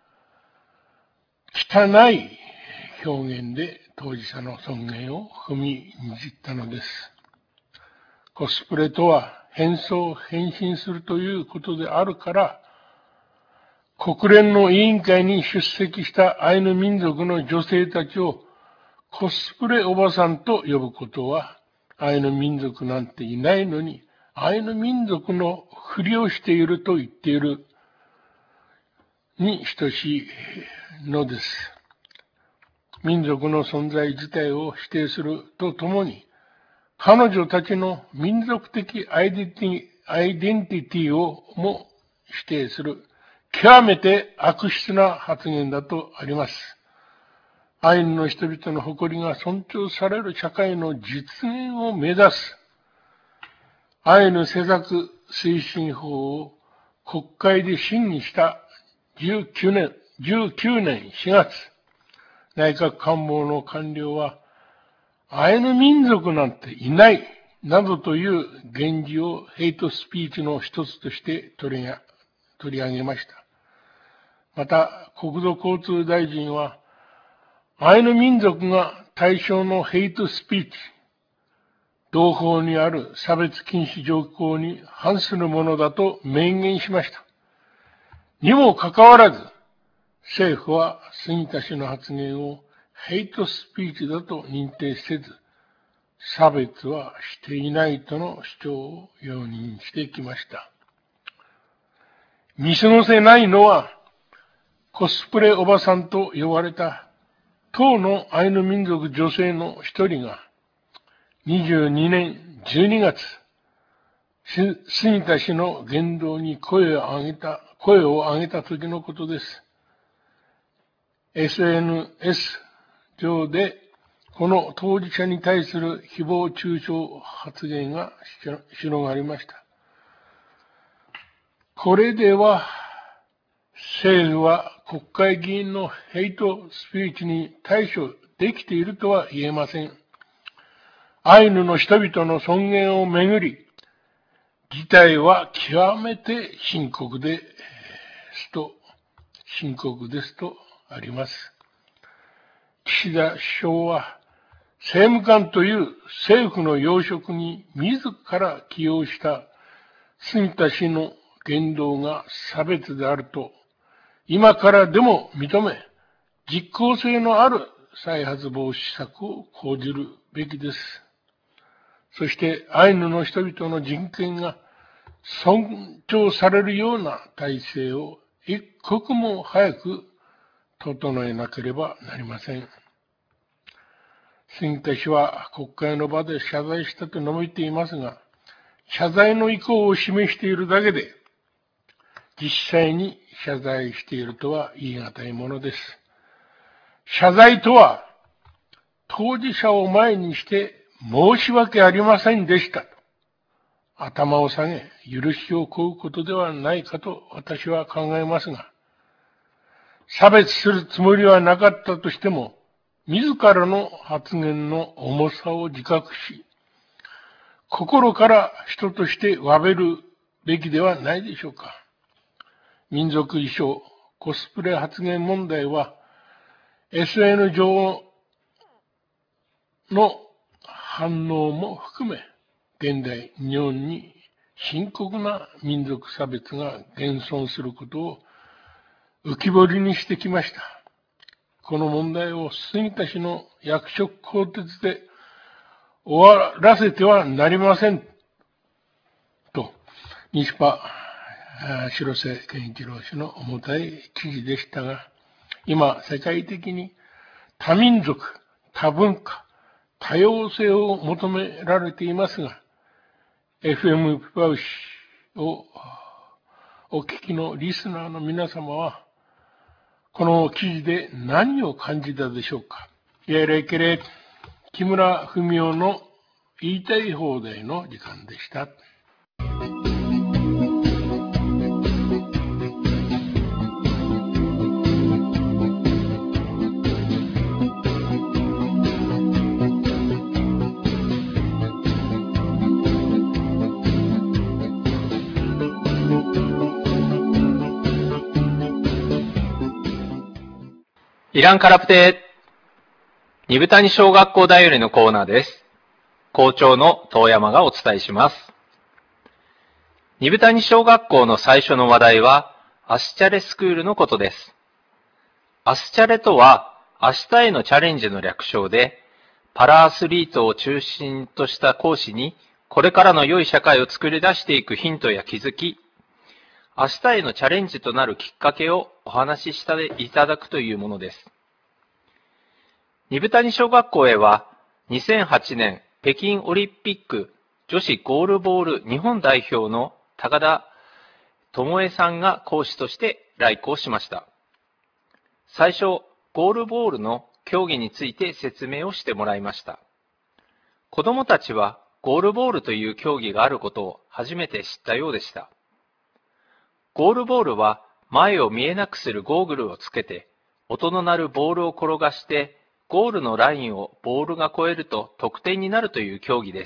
Speaker 8: 汚い表現で当事者の尊厳を踏みにじったのです。コスプレとは変装、変身するということであるから、国連の委員会に出席したアイヌ民族の女性たちをコスプレおばさんと呼ぶことは、アイヌ民族なんていないのに、アイヌ民族のふりをしていると言っているに等しいのです。民族の存在自体を否定するとともに、彼女たちの民族的アイデンティ、アイデンティティをも否定する、極めて悪質な発言だとあります。アイヌの人々の誇りが尊重される社会の実現を目指す、アイヌ施策推進法を国会で審議したじゅうきゅうねん、じゅうきゅうねんしがつ、内閣官房の官僚は、アイヌ民族なんていない、などという言辞をヘイトスピーチの一つとして取り取り上げました。また、国土交通大臣は、アイヌ民族が対象のヘイトスピーチ、同法にある差別禁止条項に反するものだと明言しました。にもかかわらず、政府は杉田氏の発言をヘイトスピーチだと認定せず、 差別はしていないとの主張を容認してきました。見過ごせないのは、コスプレおばさんと呼ばれた当のアイヌ民族女性の一人が、にじゅうにねんじゅうにがつ、杉田氏の言動に声を上げた、声を上げた時のことです。エスエヌエス 上で、この当事者に対する誹謗中傷発言が広がりました。これでは、政府は国会議員のヘイトスピーチに対処できているとは言えません。アイヌの人々の尊厳をめぐり、事態は極めて深刻ですと、深刻ですとあります。岸田首相は、政務官という政府の要職に自ら起用した杉田氏の言動が差別であると、今からでも認め、実効性のある再発防止策を講じるべきです。そしてアイヌの人々の人権が尊重されるような体制を一刻も早く整えなければなりません。杉田氏は国会の場で謝罪したと述べていますが、謝罪の意向を示しているだけで、実際に謝罪しているとは言い難いものです。謝罪とは、当事者を前にして申し訳ありませんでしたと、頭を下げ、許しを請うことではないかと私は考えますが、差別するつもりはなかったとしても、自らの発言の重さを自覚し、心から人として詫びるべきではないでしょうか。民族衣装、コスプレ発言問題は、エスエヌエス 上の反応も含め、現代日本に深刻な民族差別が現存することを浮き彫りにしてきました。この問題を杉田氏の役職更迭で終わらせてはなりませんと、西パ白瀬健一郎氏の重たい記事でしたが、今世界的に多民族、多文化、多様性を求められていますが、エフエム ピパウシをお聞きのリスナーの皆様は、この記事で何を感じたでしょうか。いやいれけれ、木村文夫の言いたい放題の時間でした。
Speaker 1: イランカラプテ二部谷小学校だよりのコーナーです。校長の遠山がお伝えします。二部谷小学校の最初の話題は、アスチャレスクールのことです。アスチャレとは、明日へのチャレンジの略称で、パラアスリートを中心とした講師に、これからの良い社会を作り出していくヒントや気づき、明日へのチャレンジとなるきっかけをお話ししていただくというものです。二部谷小学校へは、にせんはちねん北京オリンピック女子ゴールボール日本代表の高田智恵さんが講師として来校しました。最初、ゴールボールの競技について説明をしてもらいました。子どもたちはゴールボールという競技があることを初めて知ったようでした。ゴールボールは前を見えなくするゴーグルをつけて、音の鳴るボールを転がして、ゴールのラインをボールが越えると得点になるという競技です。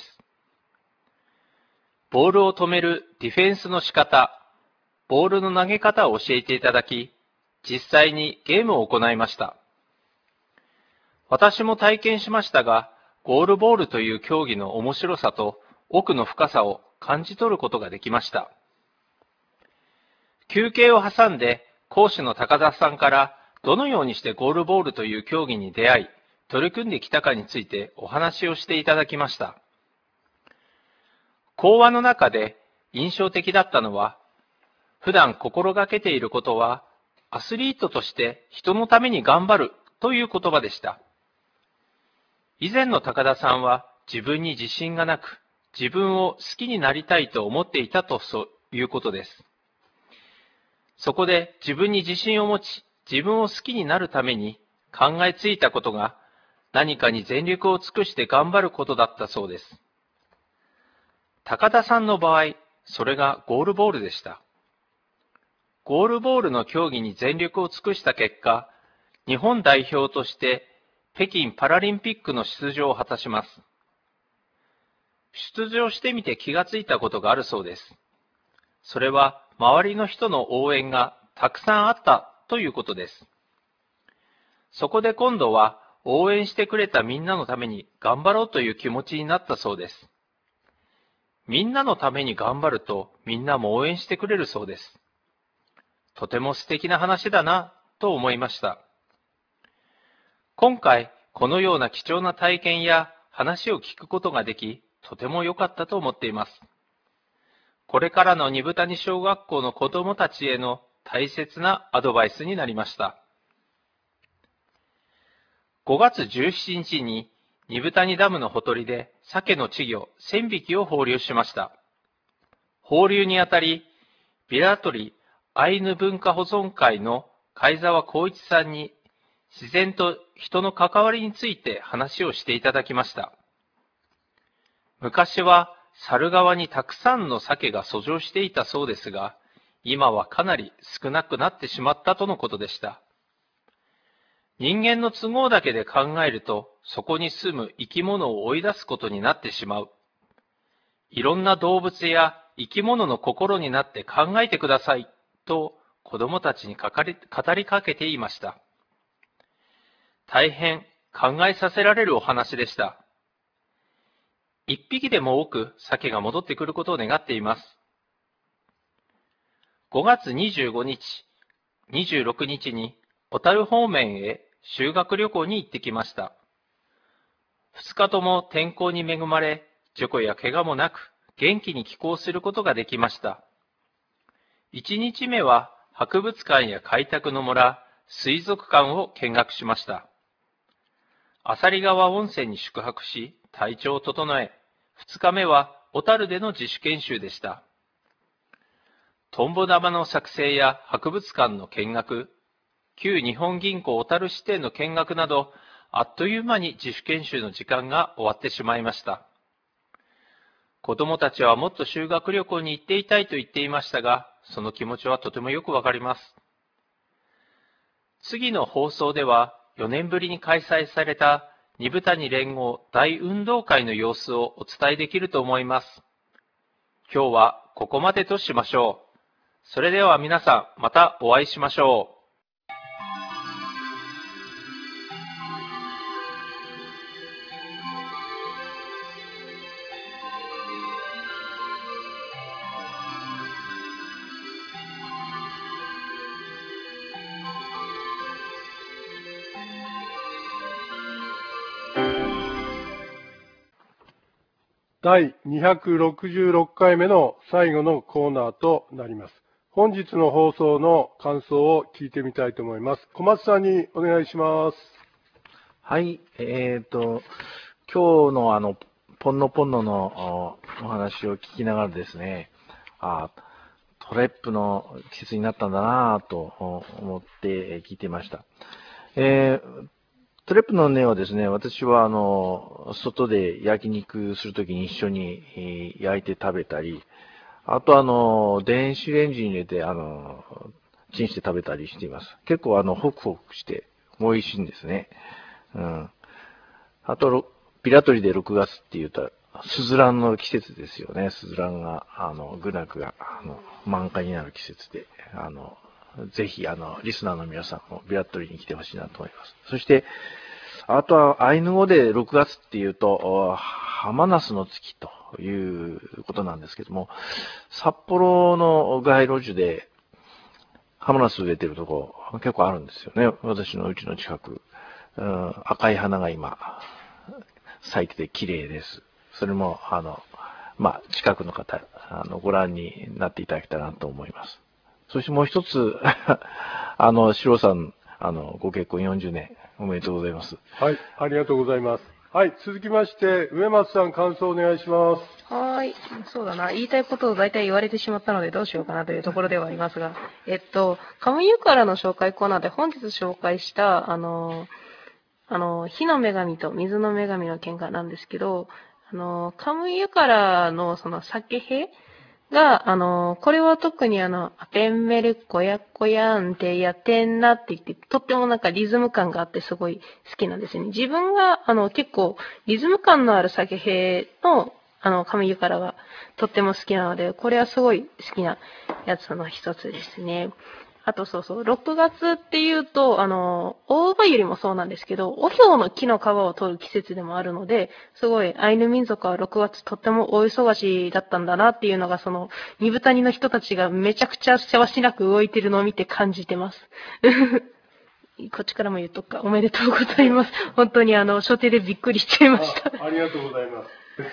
Speaker 1: ボールを止めるディフェンスの仕方、ボールの投げ方を教えていただき、実際にゲームを行いました。私も体験しましたが、ゴールボールという競技の面白さと奥の深さを感じ取ることができました。休憩を挟んで講師の高田さんからどのようにしてゴールボールという競技に出会い、 取り組んできたかについてお話をしていただきました。講話の中で印象的だったのは、普段心がけていることは、アスリートとして人のために頑張るという言葉でした。以前の高田さんは自分に自信がなく、自分を好きになりたいと思っていたということです。そこで自分に自信を持ち、自分を好きになるために考えついたことが、何かに全力を尽くして頑張ることだったそうです。高田さんの場合、それがゴールボールでした。ゴールボールの競技に全力を尽くした結果、日本代表として北京パラリンピックの出場を果たします。出場してみて気がついたことがあるそうです。それは周りの人の応援がたくさんあったということです。そこで今度は応援してくれたみんなのために頑張ろうという気持ちになったそうです。みんなのために頑張るとみんなも応援してくれるそうです。とても素敵な話だなと思いました。今回このような貴重な体験や話を聞くことができ、とても良かったと思っています。これからの二部谷小学校の子どもたちへの大切なアドバイスになりました。ごがつじゅうしちにちに二部谷ダムのほとりで鮭の稚魚せんびきを放流しました。放流にあたり、ビラトリアイヌ文化保存会の貝沢光一さんに自然と人の関わりについて話をしていただきました。昔は猿川にたくさんの鮭が遡上していたそうですが、今はかなり少なくなってしまったとのことでした。人間の都合だけで考えると、そこに住む生き物を追い出すことになってしまう。いろんな動物や生き物の心になって考えてくださいと子供たちに語り、語りかけていました。大変考えさせられるお話でした。一匹でも多く鮭が戻ってくることを願っています。ごがつにじゅうごにち、にじゅうろくにちに小樽方面へ修学旅行に行ってきました。ふつかとも天候に恵まれ、事故や怪我もなく元気に帰港することができました。いちにちめは博物館や開拓の村、水族館を見学しました。朝里川温泉に宿泊し、体調を整え、ふつかめは小樽での自主研修でした。トンボ玉の作成や博物館の見学、旧日本銀行小樽支店の見学など、あっという間に自主研修の時間が終わってしまいました。子供たちはもっと修学旅行に行っていたいと言っていましたが、その気持ちはとてもよくわかります。次の放送では、よねんぶりに開催された二部谷連合大運動会の様子をお伝えできると思います。今日はここまでとしましょう。それでは皆さん、またお会いしましょう。
Speaker 2: だいにひゃくろくじゅうろっかいめの最後のコーナーとなります。本日の放送の感想を聞いてみたいと思います。小松さんにお願いします。
Speaker 9: はい、えっと、今日のあの、ポンノポンノのお話を聞きながらですね、あトレップの季節になったんだなぁと思って聞いてました。えートレップの根はですね、私はあの、外で焼肉するときに一緒に焼いて食べたり、あとあの、電子レンジに入れてあの、チンして食べたりしています。結構あの、ホクホクして美味しいんですね。うん。あと、ピラトリでろくがつって言うと、スズランの季節ですよね。スズランが、あの、グナクが、あの、満開になる季節で、あの、ぜひ、あの、リスナーの皆さんもビラトリに来てほしいなと思います。そして、あとは、アイヌ語でろくがつっていうと、ハマナスの月ということなんですけども、札幌の街路樹で、ハマナス植えてるとこ結構あるんですよね。私のうちの近く。 うん、赤い花が今、咲いてて綺麗です。それも、あの、まあ、近くの方、あの、ご覧になっていただけたらなと思います。そしてもう一つ、あの、シロさん、あの、ご結婚よんじゅうねんおめでとうございます。
Speaker 2: はい、ありがとうございます。はい、続きまして、植松さん、感想お願いします。
Speaker 10: はい、そうだな。言いたいことを大体言われてしまったのでどうしようかなというところではありますが、えっと、カムユからの紹介コーナーで本日紹介した、あの、あの、火の女神と水の女神の喧嘩なんですけど、あの、カムユからのその酒兵が、あの、これは特にあの、アペンメルコヤコヤンテやテンナって言って、とってもなんかリズム感があってすごい好きなんですよね。自分が、あの、結構リズム感のある酒兵の、あの、カムユからがとっても好きなので、これはすごい好きなやつの一つですね。あとそうそう、ろくがつっていうと、あの、大葉よりもそうなんですけど、オヒョウの木の皮を取る季節でもあるので、すごいアイヌ民族はろくがつとっても大忙しだったんだなっていうのが、その、二部谷の人たちがめちゃくちゃせわしなく動いてるのを見て感じてます。こっちからも言っとくか。おめでとうございます。本当にあの、初手でびっくりしちゃいました。
Speaker 2: あ、ありがとうございます。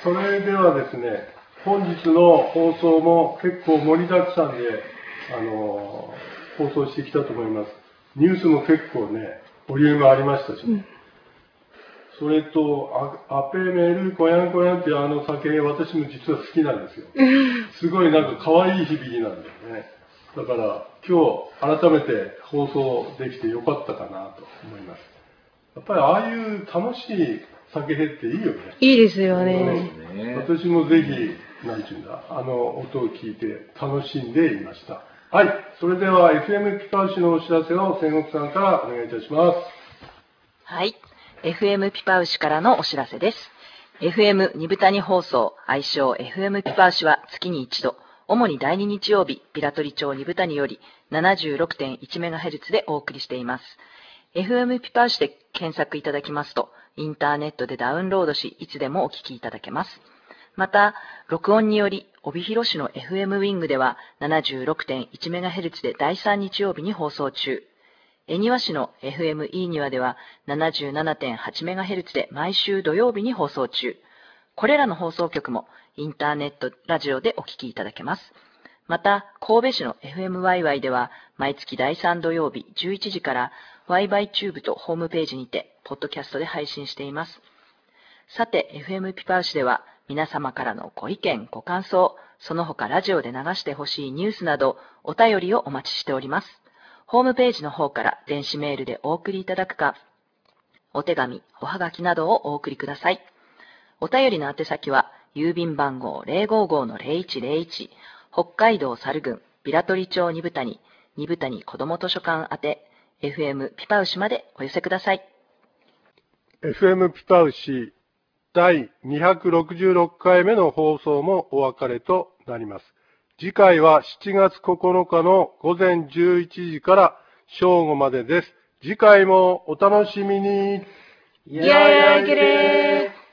Speaker 2: それではですね、本日の放送も結構盛りだくさんで、あの、放送してきたと思います。ニュースも結構ね、ボリュームありましたし、ね、うん、それと、ア, アペメルコヤンコヤンっていうあの酒、私も実は好きなんですよ。すごいなんか可愛い響きなんだよね。だから今日改めて放送できてよかったかなと思います。やっぱりああいう楽しい酒へっていいよね。
Speaker 10: いいですよね。
Speaker 2: 私もぜひ、なんていうんだ、あの音を聞いて楽しんでいました。はい。それでは エフエム ピパウシのお知らせを仙国さんからお願いいたします。
Speaker 3: はい。エフエム ピパウシからのお知らせです。エフエム 二部谷放送、愛称 エフエム ピパウシは月に一度、主にだいに日曜日、平取町二部谷より ななじゅうろくてんいちメガヘルツ でお送りしています。エフエム ピパウシで検索いただきますと、インターネットでダウンロードし、いつでもお聞きいただけます。また、録音により、帯広市の エフエム ウィングでは ななじゅうろくてんいちメガヘルツ でだいさん日曜日に放送中。恵庭市の エフエム イーニワでは ななじゅうななてんはちメガヘルツ で毎週土曜日に放送中。これらの放送局もインターネットラジオでお聞きいただけます。また、神戸市の エフエムワイワイ では毎月だいさん土曜日じゅういちじから ワイワイ チューブとホームページにてポッドキャストで配信しています。さて、エフエム ピパウシでは皆様からのご意見、ご感想、その他ラジオで流してほしいニュースなどお便りをお待ちしております。ホームページの方から電子メールでお送りいただくか、お手紙、おはがきなどをお送りください。お便りの宛先は郵便番号 ゼロごーごーのゼロいちゼロいち、北海道猿郡平取町二部谷、二部谷子ども図書館宛て エフエム ピパウシまでお寄せください。
Speaker 2: エフエム ピパウシだいにひゃくろくじゅうろっかいめの放送もお別れとなります。次回はしちがつここのかのごぜんじゅういちじから正午までです。次回もお楽しみに。
Speaker 10: ややいけれー。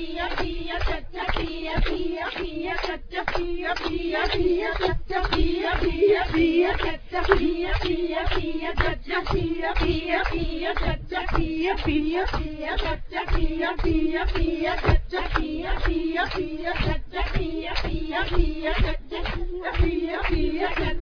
Speaker 11: Pia, pia, pia, pia, pia, pia, pia, pia, Pia,